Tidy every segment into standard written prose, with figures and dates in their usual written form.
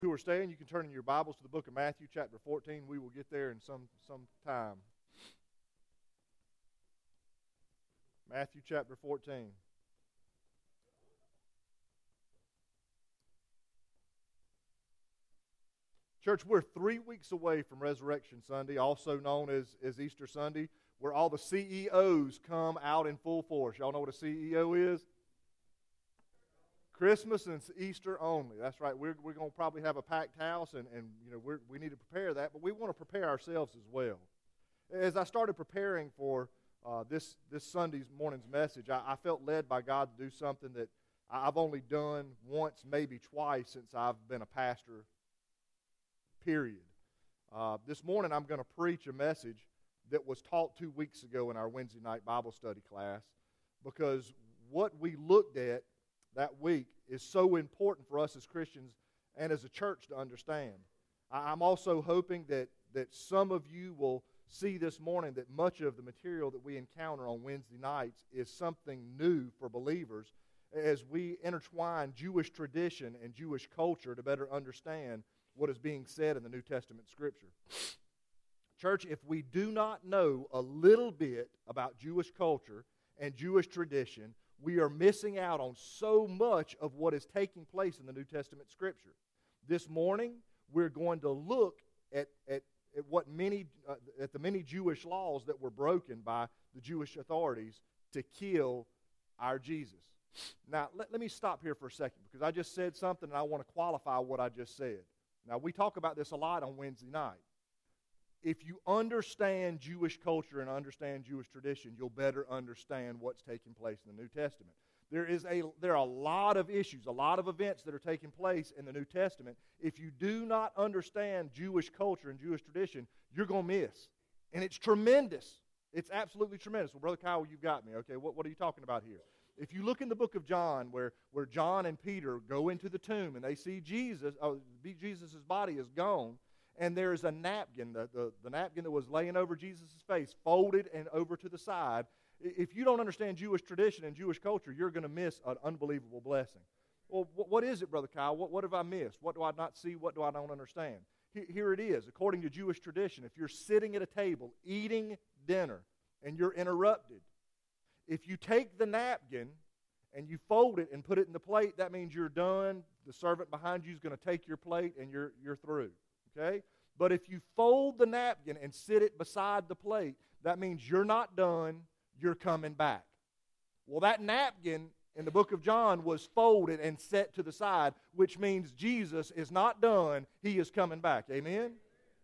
Who are staying, you can turn in your Bibles to the book of Matthew, chapter 14. We will get there in some time. Matthew, chapter 14. Church, we're 3 weeks away from Resurrection Sunday, also known as Easter Sunday, where all the CEOs come out in full force. Y'all know what a CEO is? Christmas and Easter only. That's right. We're going to probably have a packed house, and we need to prepare that, but we want to prepare ourselves as well. As I started preparing for this Sunday morning's message, I felt led by God to do something that I've only done once, maybe twice, since I've been a pastor, period. This morning I'm going to preach a message that was taught 2 weeks ago in our Wednesday night Bible study class, because what we looked at that week is so important for us as Christians and as a church to understand. I'm also hoping that some of you will see this morning that much of the material that we encounter on Wednesday nights is something new for believers as we intertwine Jewish tradition and Jewish culture to better understand what is being said in the New Testament Scripture. Church, if we do not know a little bit about Jewish culture and Jewish tradition, we are missing out on so much of what is taking place in the New Testament Scripture. This morning, we're going to look at the many Jewish laws that were broken by the Jewish authorities to kill our Jesus. Now, let me stop here for a second, because I just said something and I want to qualify what I just said. Now, we talk about this a lot on Wednesday night. If you understand Jewish culture and understand Jewish tradition, you'll better understand what's taking place in the New Testament. There are a lot of issues, a lot of events that are taking place in the New Testament. If you do not understand Jewish culture and Jewish tradition, you're going to miss. And it's tremendous. It's absolutely tremendous. Well, Brother Kyle, you've got me. Okay, what are you talking about here? If you look in the book of John, where John and Peter go into the tomb and they see Jesus' body is gone, and there's a napkin, the napkin that was laying over Jesus' face, folded and over to the side. If you don't understand Jewish tradition and Jewish culture, you're going to miss an unbelievable blessing. Well, what is it, Brother Kyle? What have I missed? What do I not see? What do I don't understand? Here it is. According to Jewish tradition, if you're sitting at a table eating dinner and you're interrupted, if you take the napkin and you fold it and put it in the plate, that means you're done. The servant behind you is going to take your plate and you're through. Okay? But if you fold the napkin and sit it beside the plate, that means you're not done, you're coming back. Well, that napkin in the book of John was folded and set to the side, which means Jesus is not done, He is coming back. Amen?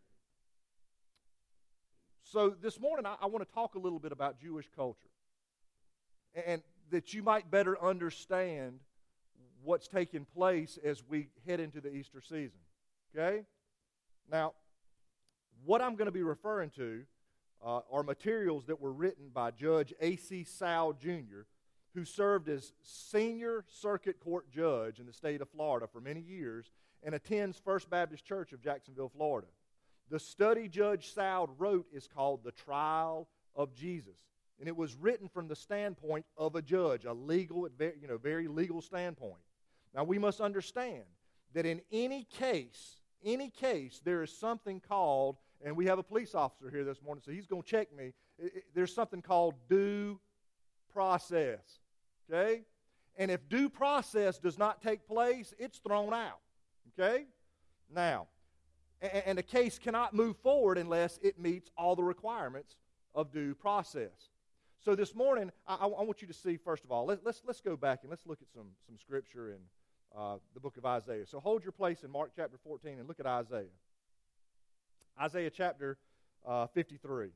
So this morning I want to talk a little bit about Jewish culture, and that you might better understand what's taking place as we head into the Easter season. Okay? Now, what I'm going to be referring to are materials that were written by Judge A.C. Sowell, Jr., who served as senior circuit court judge in the state of Florida for many years and attends First Baptist Church of Jacksonville, Florida. The study Judge Sowell wrote is called The Trial of Jesus, and it was written from the standpoint of a judge, a legal, very legal standpoint. Now, we must understand that in any case, there is something called, and we have a police officer here this morning, so he's going to check me. There's something called due process, okay? And if due process does not take place, it's thrown out, okay? Now, and a case cannot move forward unless it meets all the requirements of due process. So this morning, I want you to see, first of all, let's go back and let's look at some scripture in the book of Isaiah. So hold your place in Mark chapter 14 and look at Isaiah. Isaiah chapter 53.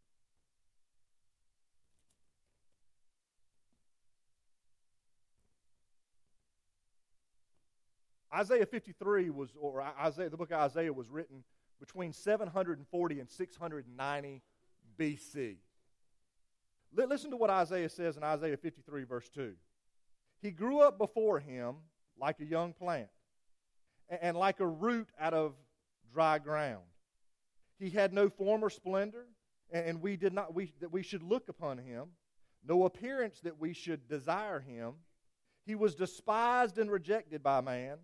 Isaiah 53 the book of Isaiah was written between 740 and 690 BC. Listen to what Isaiah says in Isaiah 53 verse 2. He grew up before him like a young plant, and like a root out of dry ground. He had no form or splendor, and that we should look upon him, no appearance that we should desire him. He was despised and rejected by man,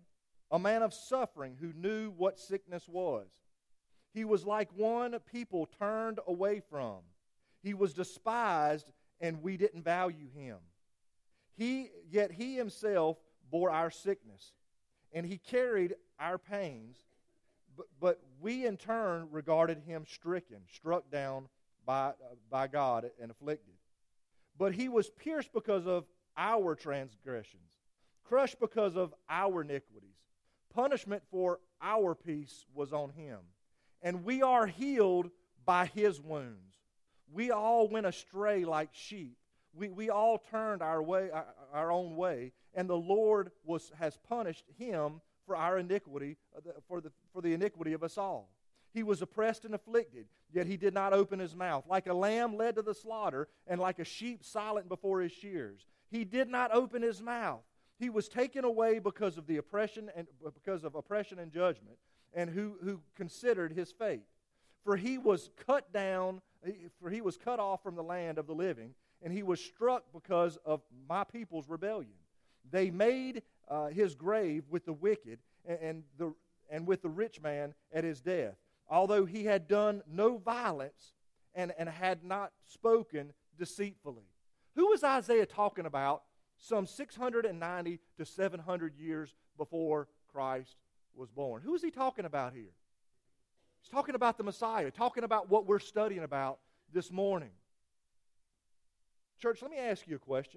a man of suffering who knew what sickness was. He was like one people turned away from. He was despised, and we didn't value him. Yet he himself bore our sickness, and he carried our pains, but we in turn regarded him stricken, struck down by God and afflicted. But he was pierced because of our transgressions, crushed because of our iniquities. Punishment for our peace was on him, and we are healed by his wounds. We all went astray like sheep. We all turned our own way, and the Lord has punished him for our iniquity, for the iniquity of us all. He was oppressed and afflicted, yet he did not open his mouth. Like a lamb led to the slaughter, and like a sheep silent before his shears, he did not open his mouth. He was taken away because of oppression and judgment, and who considered his fate. For he was cut off from the land of the living, and he was struck because of my people's rebellion. They made his grave with the wicked and with the rich man at his death, although he had done no violence and had not spoken deceitfully. Who was Isaiah talking about some 690 to 700 years before Christ was born? Who is he talking about here? He's talking about the Messiah, talking about what we're studying about this morning. Church, let me ask you a question.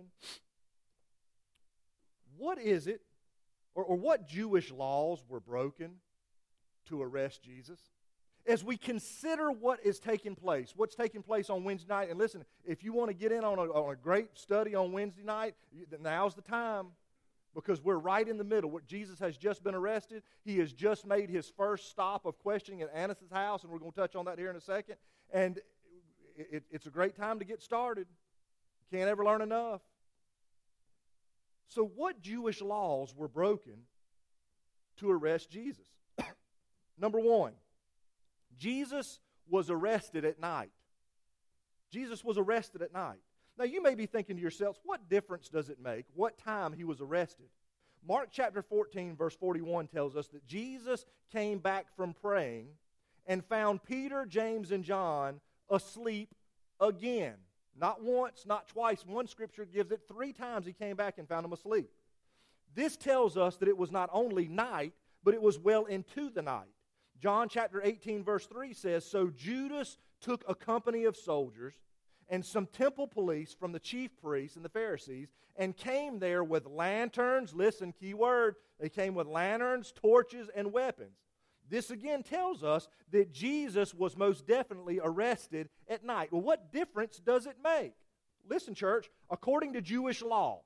What is it, or what Jewish laws were broken to arrest Jesus? As we consider what is taking place, what's taking place on Wednesday night, and listen, if you want to get in on a great study on Wednesday night, now's the time, because we're right in the middle. Jesus has just been arrested. He has just made his first stop of questioning at Annas' house, and we're going to touch on that here in a second. And it's a great time to get started. Can't ever learn enough. So what Jewish laws were broken to arrest Jesus? Number one, Jesus was arrested at night. Jesus was arrested at night. Now you may be thinking to yourselves, what difference does it make what time he was arrested? Mark chapter 14 verse 41 tells us that Jesus came back from praying and found Peter, James, and John asleep again. Not once, not twice. One scripture gives it 3 times he came back and found them asleep. This tells us that it was not only night, but it was well into the night. John chapter 18 verse 3 says, So Judas took a company of soldiers and some temple police from the chief priests and the Pharisees and came there with lanterns. Listen, key word. They came with lanterns, torches, and weapons. This again tells us that Jesus was most definitely arrested at night. Well, what difference does it make? Listen, church, according to Jewish law,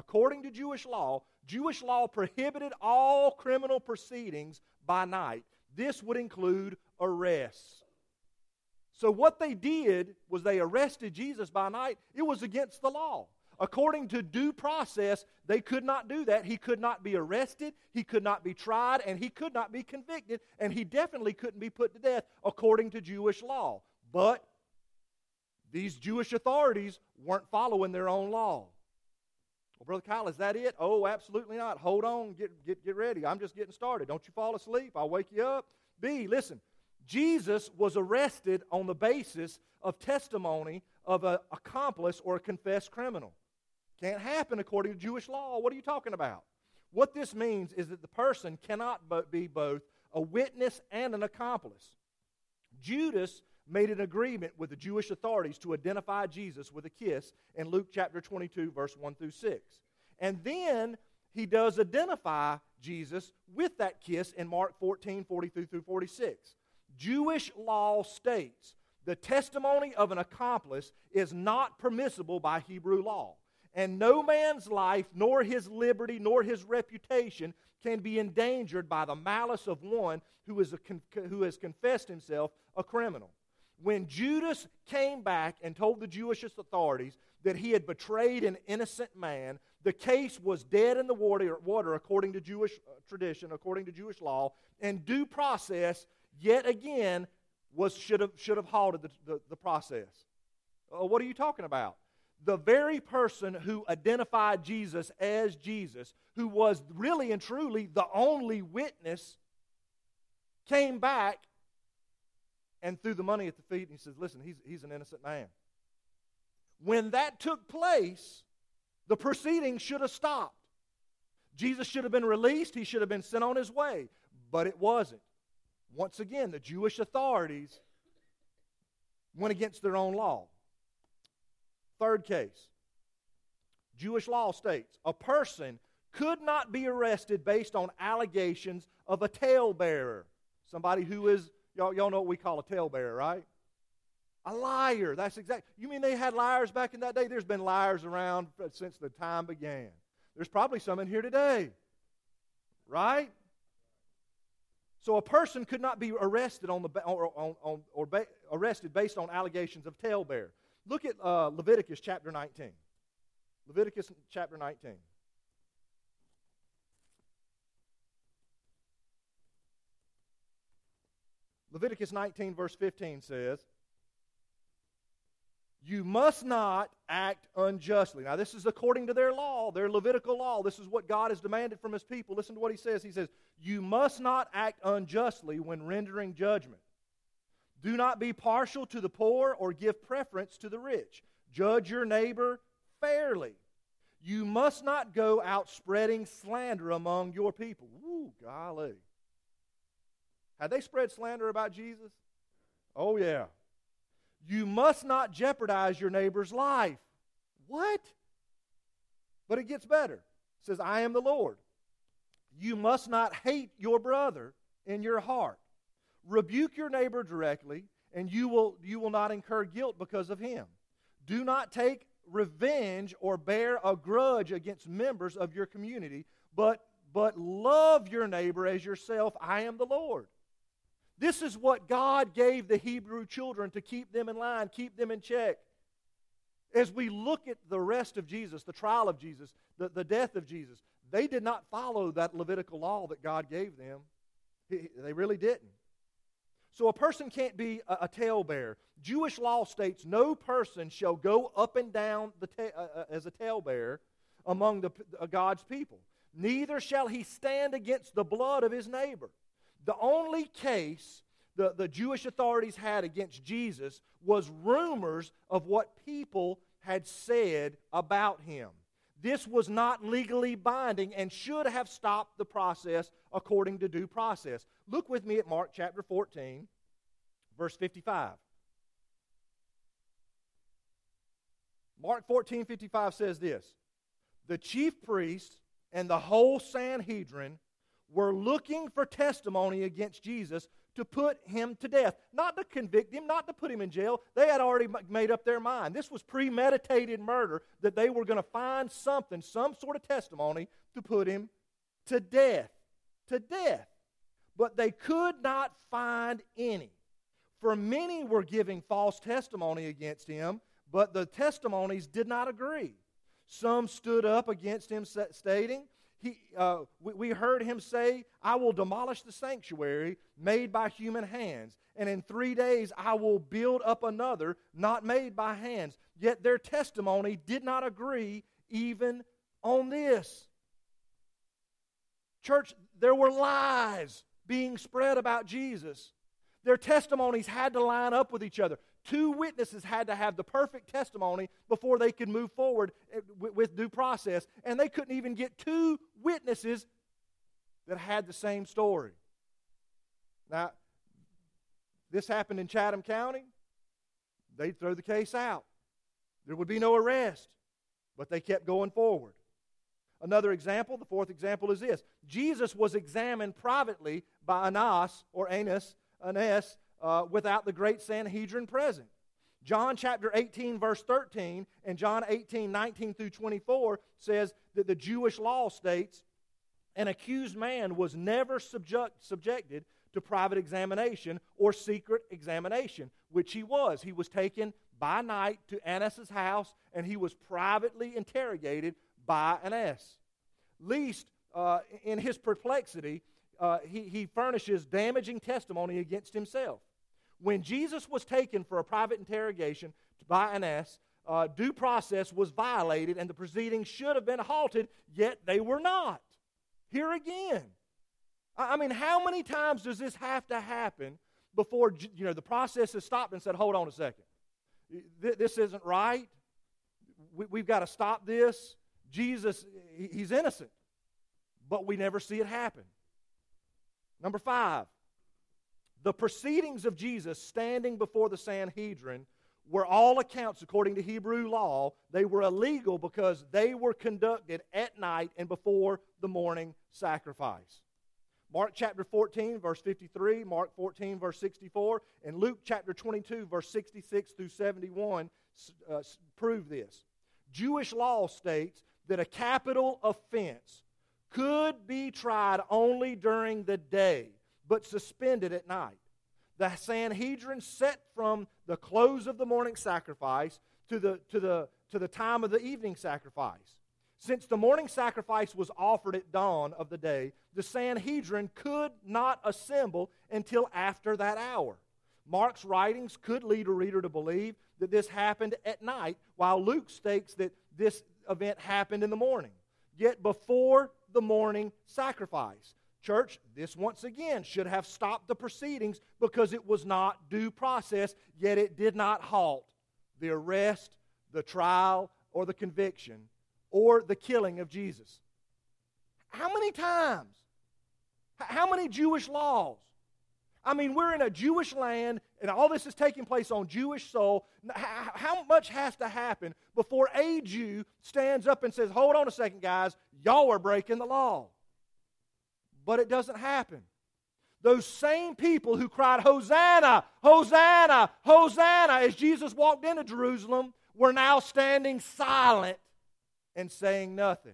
Jewish law prohibited all criminal proceedings by night. This would include arrests. So what they did was they arrested Jesus by night. It was against the law. According to due process, they could not do that. He could not be arrested, he could not be tried, and he could not be convicted, and he definitely couldn't be put to death according to Jewish law. But these Jewish authorities weren't following their own law. Well, Brother Kyle, is that it? Oh, absolutely not. Hold on, get ready. I'm just getting started. Don't you fall asleep. I'll wake you up. B, listen, Jesus was arrested on the basis of testimony of an accomplice or a confessed criminal. Can't happen according to Jewish law. What are you talking about? What this means is that the person cannot be both a witness and an accomplice. Judas made an agreement with the Jewish authorities to identify Jesus with a kiss in Luke chapter 22, verse 1 through 6. And then he does identify Jesus with that kiss in Mark 14, 42 through 46. Jewish law states the testimony of an accomplice is not permissible by Hebrew law. And no man's life, nor his liberty, nor his reputation can be endangered by the malice of one who has confessed himself a criminal. When Judas came back and told the Jewish authorities that he had betrayed an innocent man, the case was dead in the water according to Jewish tradition, according to Jewish law, and due process, yet again, should have halted the process. What are you talking about? the very person who identified Jesus as Jesus, who was really and truly the only witness, came back and threw the money at the feet, and he says, listen, he's an innocent man. When that took place, the proceedings should have stopped. Jesus should have been released. He should have been sent on his way. But it wasn't. Once again, the Jewish authorities went against their own law. Third case. Jewish law states a person could not be arrested based on allegations of a talebearer. Somebody who is, y'all know what we call a talebearer, right? A liar. That's exactly. You mean they had liars back in that day? There's been liars around since the time began. There's probably some in here today. Right? So a person could not be arrested arrested based on allegations of talebearer. Look at Leviticus chapter 19. Leviticus chapter 19. Leviticus 19 verse 15 says, you must not act unjustly. Now this is according to their law, their Levitical law. This is what God has demanded from His people. Listen to what He says. He says, you must not act unjustly when rendering judgment. Do not be partial to the poor or give preference to the rich. Judge your neighbor fairly. You must not go out spreading slander among your people. Woo, golly. Had they spread slander about Jesus? Oh, yeah. You must not jeopardize your neighbor's life. What? But it gets better. It says, I am the Lord. You must not hate your brother in your heart. Rebuke your neighbor directly, and you will not incur guilt because of him. Do not take revenge or bear a grudge against members of your community, but love your neighbor as yourself. I am the Lord. This is what God gave the Hebrew children to keep them in line, keep them in check. As we look at the rest of Jesus, the trial of Jesus, the death of Jesus, they did not follow that Levitical law that God gave them. They really didn't. So a person can't be a talebearer. Jewish law states no person shall go up and down as a talebearer among God's people. Neither shall he stand against the blood of his neighbor. The only case the Jewish authorities had against Jesus was rumors of what people had said about him. This was not legally binding and should have stopped the process according to due process. Look with me at Mark chapter 14, verse 55. Mark 14:55 says this, the chief priests and the whole Sanhedrin were looking for testimony against Jesus to put him to death. Not to convict him, not to put him in jail. They had already made up their mind. This was premeditated murder, that they were going to find something, some sort of testimony to put him to death. To death. But they could not find any. For many were giving false testimony against him, but the testimonies did not agree. Some stood up against him, stating, we heard him say, I will demolish the sanctuary made by human hands, and in 3 days I will build up another not made by hands. Yet their testimony did not agree even on this. Church, there were lies being spread about Jesus. Their testimonies had to line up with each other. Two witnesses had to have the perfect testimony before they could move forward with due process. And they couldn't even get two witnesses that had the same story. Now, this happened in Chatham County. They'd throw the case out. There would be no arrest. But they kept going forward. Another example, the fourth example is this. Jesus was examined privately by Annas, without the great Sanhedrin present. John chapter 18 verse 13 and John 18, 19 through 24 says that the Jewish law states an accused man was never subjected to private examination or secret examination, which he was. He was taken by night to Annas' house and he was privately interrogated by Annas. Least in his perplexity, he furnishes damaging testimony against himself. When Jesus was taken for a private interrogation by Annas, due process was violated and the proceedings should have been halted, yet they were not. Here again. I mean, how many times does this have to happen before the process has stopped and said, hold on a second. This isn't right. We've got to stop this. Jesus, he's innocent. But we never see it happen. Number 5, the proceedings of Jesus standing before the Sanhedrin were all accounts, according to Hebrew law, they were illegal because they were conducted at night and before the morning sacrifice. Mark chapter 14, verse 53, Mark 14, verse 64, and Luke chapter 22, verse 66 through 71 prove this. Jewish law states that a capital offense could be tried only during the day, but suspended at night. The Sanhedrin set from the close of the morning sacrifice to the time of the evening sacrifice. Since the morning sacrifice was offered at dawn of the day, the Sanhedrin could not assemble until after that hour. Mark's writings could lead a reader to believe that this happened at night, while Luke states that this event happened in the morning, yet before the morning sacrifice. Church, this once again should have stopped the proceedings because it was not due process, yet it did not halt the arrest, the trial, or the conviction, or the killing of Jesus. How many times? How many Jewish laws? I mean, we're in a Jewish land, and all this is taking place on Jewish soil. How much has to happen before a Jew stands up and says, hold on a second, guys, y'all are breaking the law? But it doesn't happen. Those same people who cried, Hosanna, Hosanna, Hosanna, as Jesus walked into Jerusalem, were now standing silent and saying nothing.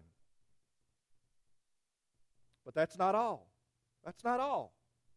But that's not all. That's not all.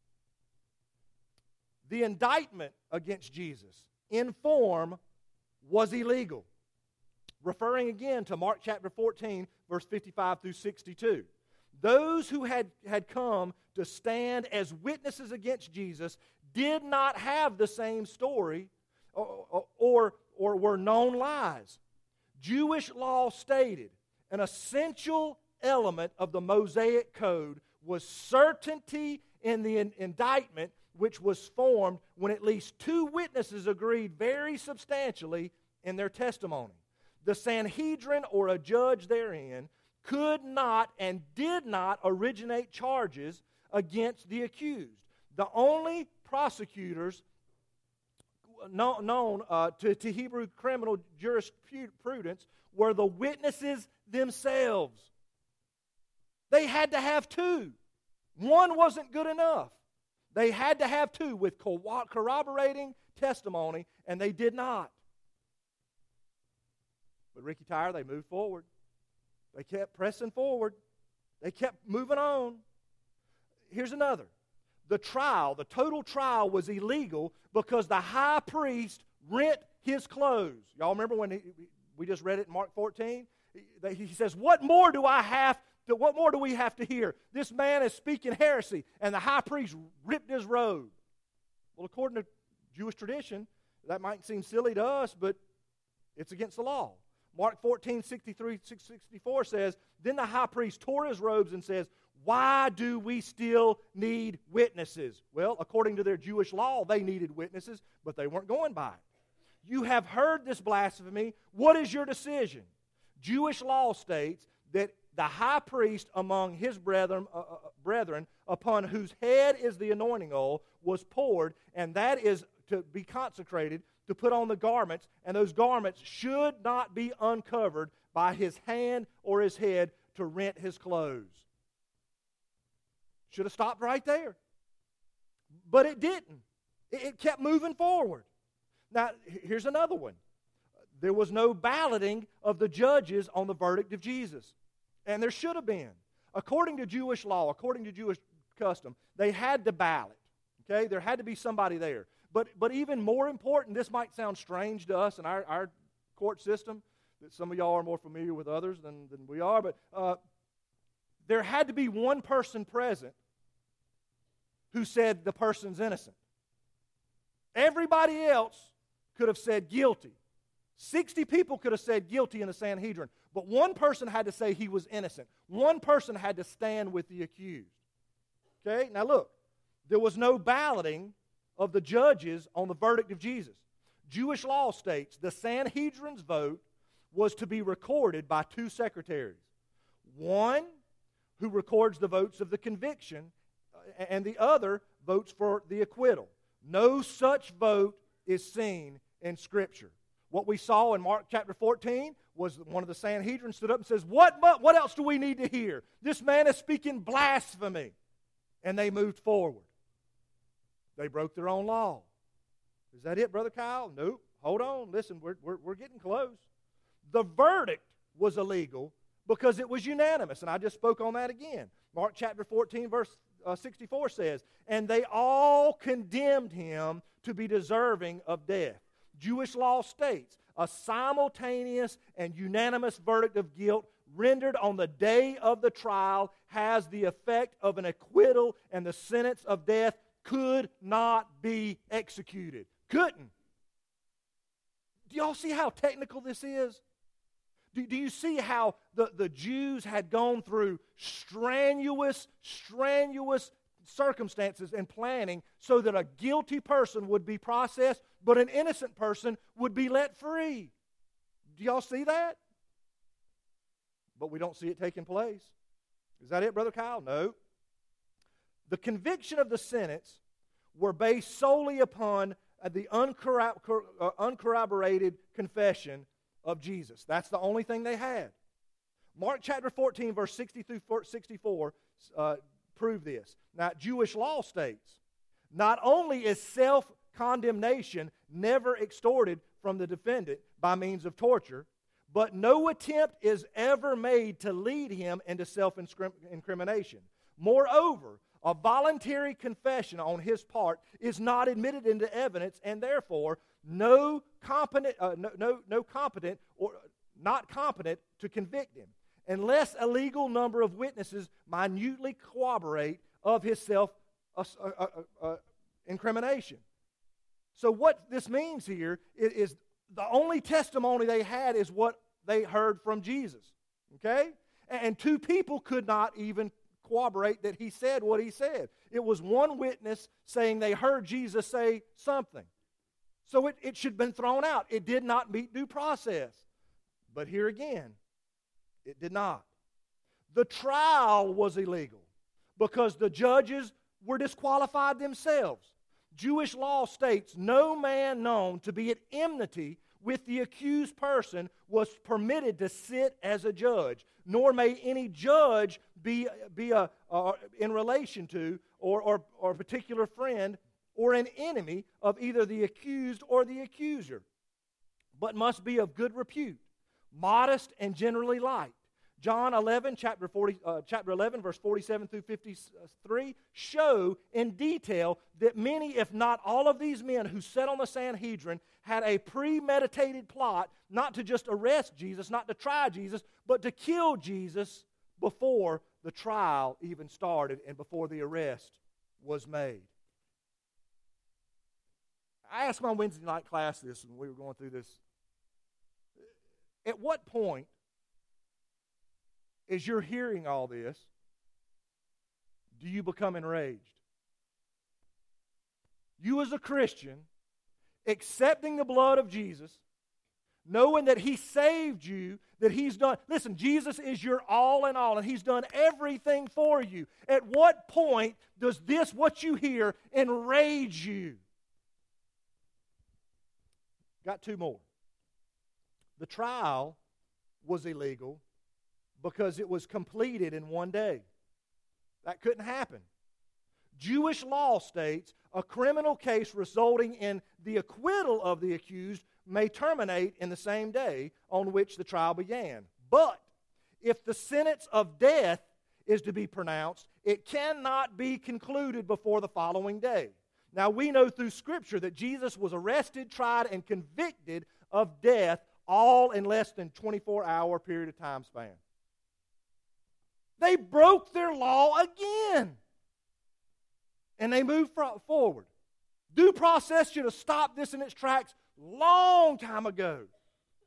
The indictment against Jesus in form was illegal. Referring again to Mark chapter 14, verse 55 through 62. Those who had come to stand as witnesses against Jesus did not have the same story or were known lies. Jewish law stated an essential element of the Mosaic Code was certainty in the indictment, which was formed when at least 2 witnesses agreed very substantially in their testimony. The Sanhedrin or a judge therein could not and did not originate charges against the accused. The only prosecutors known to Hebrew criminal jurisprudence were the witnesses themselves. They had to have 2. One wasn't good enough. They had to have 2 with corroborating testimony, and they did not. But Ricky Tyre, they moved forward. They kept pressing forward. They kept moving on. Here's another. The total trial was illegal because the high priest rent his clothes. Y'all remember when we just read it in Mark 14? He says, what more do we have to hear? This man is speaking heresy, and the high priest ripped his robe. Well, according to Jewish tradition, that might seem silly to us, but it's against the law. Mark 14, 63-64 says, then the high priest tore his robes and says, why do we still need witnesses? Well, according to their Jewish law, they needed witnesses, but they weren't going by it. You have heard this blasphemy. What is your decision? Jewish law states that the high priest among his brethren, upon whose head is the anointing oil, was poured, and that is to be consecrated, to put on the garments, and those garments should not be uncovered by his hand or his head to rent his clothes. Should have stopped right there. But it didn't. It kept moving forward. Now, here's another one. There was no balloting of the judges on the verdict of Jesus. And there should have been. According to Jewish law, according to Jewish custom, they had to ballot. Okay? There had to be somebody there. But even more important, this might sound strange to us in our court system, that some of y'all are more familiar with others than we are, but there had to be one person present who said the person's innocent. Everybody else could have said guilty. 60 people could have said guilty in the Sanhedrin, but one person had to say he was innocent. One person had to stand with the accused. Okay? Now look, there was no balloting of the judges on the verdict of Jesus. Jewish law states the Sanhedrin's vote was to be recorded by two secretaries. One who records the votes of the conviction, and the other votes for the acquittal. No such vote is seen in Scripture. What we saw in Mark chapter 14 was one of the Sanhedrin stood up and says, what else do we need to hear? This man is speaking blasphemy. And they moved forward. They broke their own law. Is that it, Brother Kyle? Nope. Hold on. Listen, we're getting close. The verdict was illegal because it was unanimous. And I just spoke on that again. Mark chapter 14, verse 64 says, and they all condemned him to be deserving of death. Jewish law states a simultaneous and unanimous verdict of guilt rendered on the day of the trial has the effect of an acquittal, and the sentence of death could not be executed. Couldn't. Do y'all see how technical this is? Do you see how the Jews had gone through strenuous circumstances and planning so that a guilty person would be processed, but an innocent person would be let free? Do y'all see that? But we don't see it taking place. Is that it, Brother Kyle? No. The conviction of the sentence were based solely upon the uncorroborated confession of Jesus. That's the only thing they had. Mark chapter 14, verse 60 through 64 prove this. Now, Jewish law states, not only is self-condemnation never extorted from the defendant by means of torture, but no attempt is ever made to lead him into self-incrimination. Moreover, a voluntary confession on his part is not admitted into evidence, and therefore not competent or not competent to convict him, unless a legal number of witnesses minutely corroborate of his self-incrimination. So what this means here is the only testimony they had is what they heard from Jesus. Okay? And two people could not even corroborate that he said what he said. It was one witness saying they heard Jesus say something. So it should have been thrown out. It did not meet due process. But here again, it did not. The trial was illegal because the judges were disqualified themselves. Jewish law states no man known to be at enmity with the accused person was permitted to sit as a judge, nor may any judge be in relation to or a particular friend or an enemy of either the accused or the accuser, but must be of good repute, modest and generally liked. John 11, chapter 11, verse 47 through 53, show in detail that many, if not all of these men who sat on the Sanhedrin had a premeditated plot not to just arrest Jesus, not to try Jesus, but to kill Jesus before the trial even started and before the arrest was made. I asked my Wednesday night class this when we were going through this. At what point, as you're hearing all this, do you become enraged? You as a Christian, accepting the blood of Jesus, knowing that He saved you, that He's done. Listen, Jesus is your all in all, and He's done everything for you. At what point does this, what you hear, enrage you? Got two more. The trial was illegal because it was completed in one day. That couldn't happen. Jewish law states a criminal case resulting in the acquittal of the accused may terminate in the same day on which the trial began. But if the sentence of death is to be pronounced, it cannot be concluded before the following day. Now, we know through Scripture that Jesus was arrested, tried, and convicted of death all in less than 24-hour period of time span. They broke their law again. And they moved forward. Due process should have stopped this in its tracks long time ago.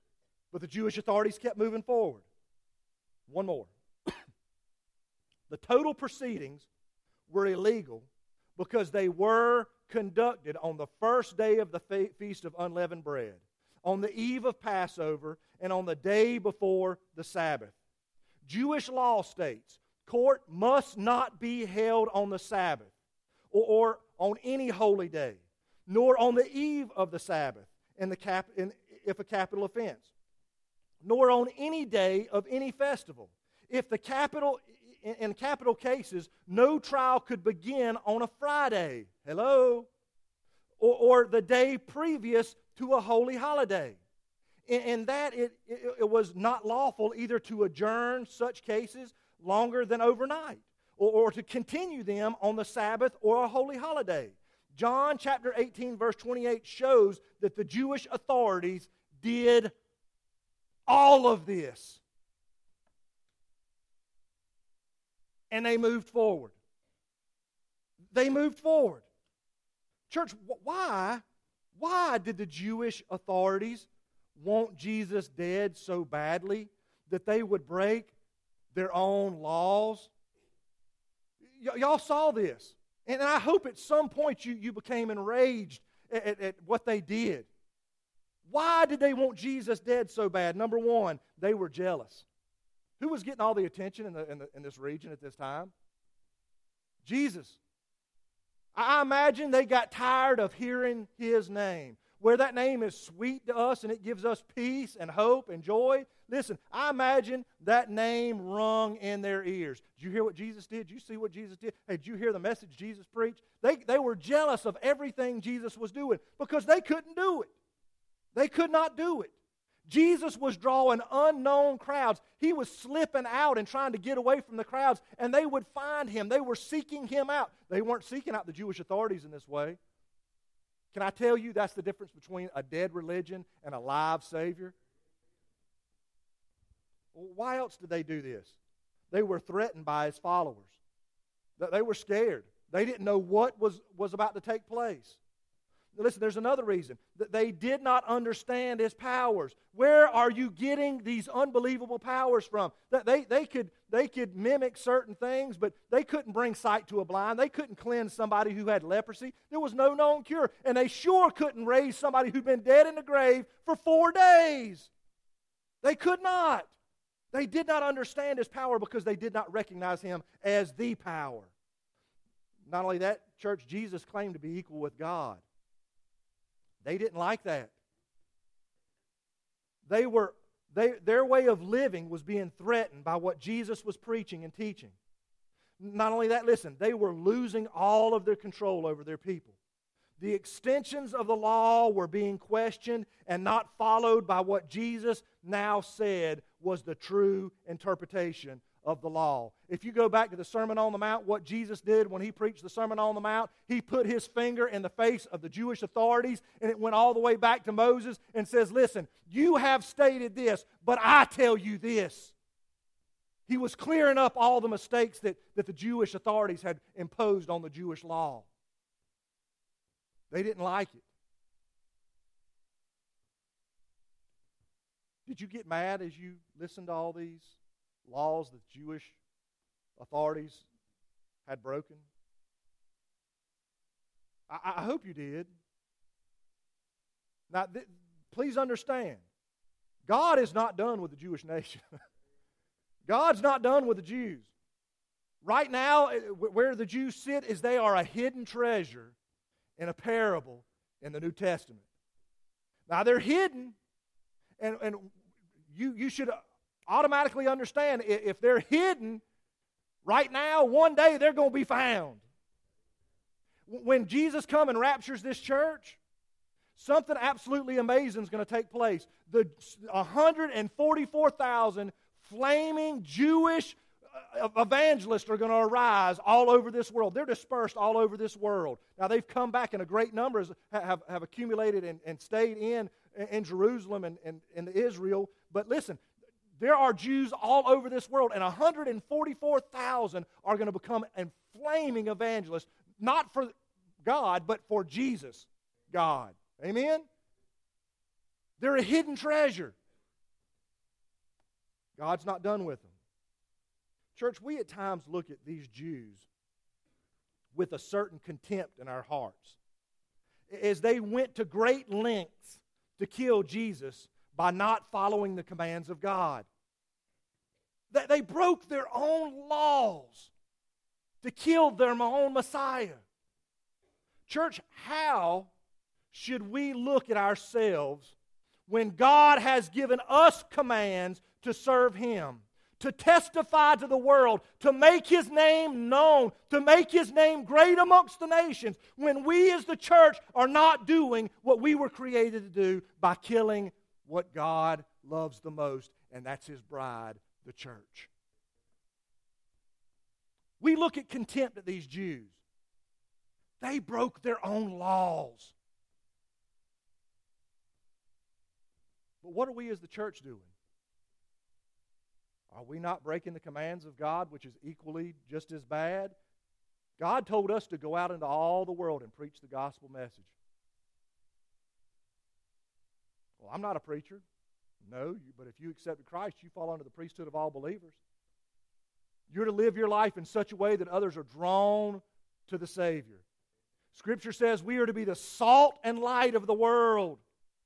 But the Jewish authorities kept moving forward. One more. The total proceedings were illegal because they were conducted on the first day of the Feast of Unleavened Bread, on the eve of Passover, and on the day before the Sabbath. Jewish law states, court must not be held on the Sabbath or on any holy day, nor on the eve of the Sabbath if a capital offense, nor on any day of any festival. In capital cases, no trial could begin on a Friday. Hello? Or the day previous to a holy holiday. In that, it was not lawful either to adjourn such cases longer than overnight, or to continue them on the Sabbath or a holy holiday. John chapter 18, verse 28 shows that the Jewish authorities did all of this. And they moved forward. They moved forward. Church, why did the Jewish authorities want Jesus dead so badly that they would break their own laws? Y'all saw this. And I hope at some point you became enraged at what they did. Why did they want Jesus dead so bad? Number one, they were jealous. Who was getting all the attention in this region at this time? Jesus. I imagine they got tired of hearing His name. Where that name is sweet to us and it gives us peace and hope and joy. Listen, I imagine that name rung in their ears. Did you hear what Jesus did? Did you see what Jesus did? Hey, did you hear the message Jesus preached? They were jealous of everything Jesus was doing because they couldn't do it. They could not do it. Jesus was drawing unknown crowds. He was slipping out and trying to get away from the crowds, and they would find Him. They were seeking Him out. They weren't seeking out the Jewish authorities in this way. Can I tell you that's the difference between a dead religion and a live Savior? Why else did they do this? They were threatened by His followers. They were scared. They didn't know what was about to take place. Listen, there's another reason. That they did not understand His powers. Where are you getting these unbelievable powers from? That they could mimic certain things, but they couldn't bring sight to a blind. They couldn't cleanse somebody who had leprosy. There was no known cure. And they sure couldn't raise somebody who'd been dead in the grave for 4 days. They could not. They did not understand His power because they did not recognize Him as the power. Not only that, church, Jesus claimed to be equal with God. They didn't like that. Their way of living was being threatened by what Jesus was preaching and teaching. Not only that, listen, they were losing all of their control over their people. The extensions of the law were being questioned and not followed by what Jesus now said was the true interpretation of the law. If you go back to the Sermon on the Mount, what Jesus did when He preached the Sermon on the Mount, He put His finger in the face of the Jewish authorities, and it went all the way back to Moses and says, listen, you have stated this, but I tell you this. He was clearing up all the mistakes that the Jewish authorities had imposed on the Jewish law. They didn't like it. Did you get mad as you listened to all these laws that Jewish authorities had broken? I hope you did. Now, please understand, God is not done with the Jewish nation. God's not done with the Jews. Right now, where the Jews sit is they are a hidden treasure in a parable in the New Testament. Now, they're hidden, and you should automatically understand if they're hidden right now, one day they're going to be found. When Jesus comes and raptures this church, something absolutely amazing is going to take place. The 144,000 flaming Jewish evangelists are going to arise all over this world. They're dispersed all over this world. Now, they've come back in a great numbers, have accumulated and stayed in Jerusalem and in Israel. But listen, there are Jews all over this world, and 144,000 are going to become flaming evangelists, not for God, but for Jesus, God. Amen? They're a hidden treasure. God's not done with them. Church, we at times look at these Jews with a certain contempt in our hearts, as they went to great lengths to kill Jesus by not following the commands of God. They broke their own laws to kill their own Messiah. Church, how should we look at ourselves when God has given us commands to serve Him, to testify to the world, to make His name known, to make His name great amongst the nations, when we as the church are not doing what we were created to do by killing what God loves the most, and that's His bride, the church? We look at contempt at these Jews. They broke their own laws. But what are we as the church doing? Are we not breaking the commands of God, which is equally just as bad? God told us to go out into all the world and preach the gospel message. Well, I'm not a preacher. No, but if you accepted Christ, you fall under the priesthood of all believers. You're to live your life in such a way that others are drawn to the Savior. Scripture says we are to be the salt and light of the world.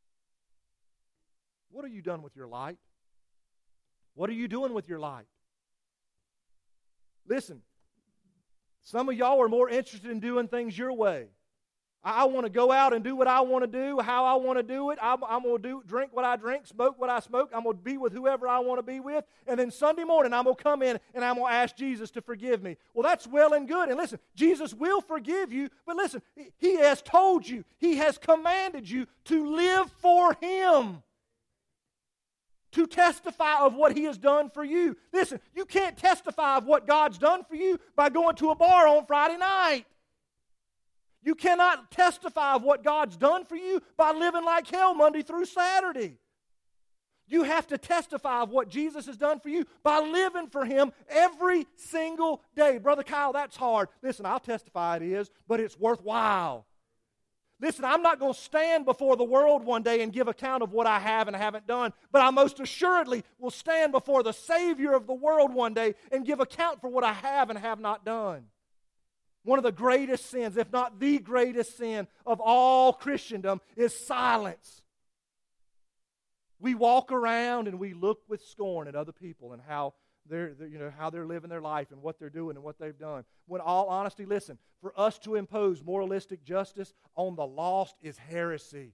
What have you done with your light? What are you doing with your light? Listen, some of y'all are more interested in doing things your way. I want to go out and do what I want to do, how I want to do it. I'm going to drink what I drink, smoke what I smoke. I'm going to be with whoever I want to be with. And then Sunday morning, I'm going to come in and I'm going to ask Jesus to forgive me. Well, that's well and good. And listen, Jesus will forgive you. But listen, He has told you, He has commanded you to live for Him, to testify of what He has done for you. Listen, you can't testify of what God's done for you by going to a bar on Friday night. You cannot testify of what God's done for you by living like hell Monday through Saturday. You have to testify of what Jesus has done for you by living for Him every single day. Brother Kyle, that's hard. Listen, I'll testify it is, but it's worthwhile. Listen, I'm not going to stand before the world one day and give account of what I have and haven't done, but I most assuredly will stand before the Savior of the world one day and give account for what I have and have not done. One of the greatest sins, if not the greatest sin of all Christendom, is silence. We walk around and we look with scorn at other people and how they're living their life and what they're doing and what they've done. When all honesty, listen, for us to impose moralistic justice on the lost is heresy.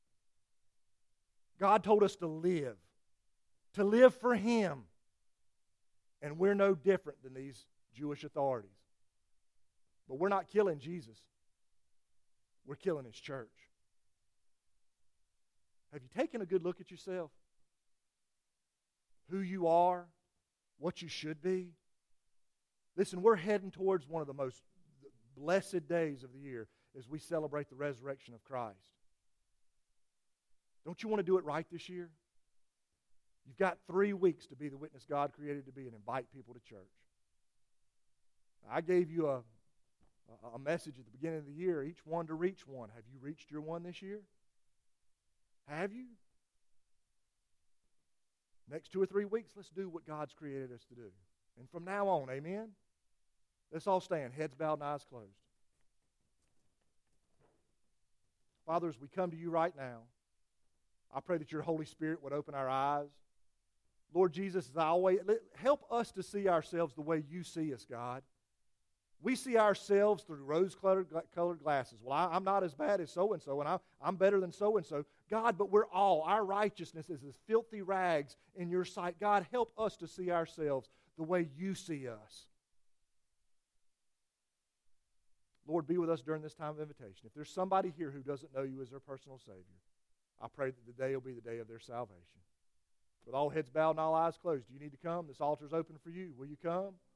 God told us to live for Him. And we're no different than these Jewish authorities. But we're not killing Jesus. We're killing His church. Have you taken a good look at yourself? Who you are? What you should be? Listen, we're heading towards one of the most blessed days of the year as we celebrate the resurrection of Christ. Don't you want to do it right this year? You've got 3 weeks to be the witness God created to be and invite people to church. I gave you a message at the beginning of the year, each one to reach one. Have you reached your one this year? Have you? Next 2 or 3 weeks, let's do what God's created us to do. And from now on, amen? Let's all stand, heads bowed and eyes closed. Father, as we come to you right now, I pray that your Holy Spirit would open our eyes. Lord Jesus, as I always, help us to see ourselves the way you see us, God. We see ourselves through rose-colored glasses. Well, I'm not as bad as so-and-so, and I'm better than so-and-so. God, but our righteousness is as filthy rags in your sight. God, help us to see ourselves the way you see us. Lord, be with us during this time of invitation. If there's somebody here who doesn't know you as their personal Savior, I pray that the day will be the day of their salvation. With all heads bowed and all eyes closed, do you need to come? This altar's open for you. Will you come?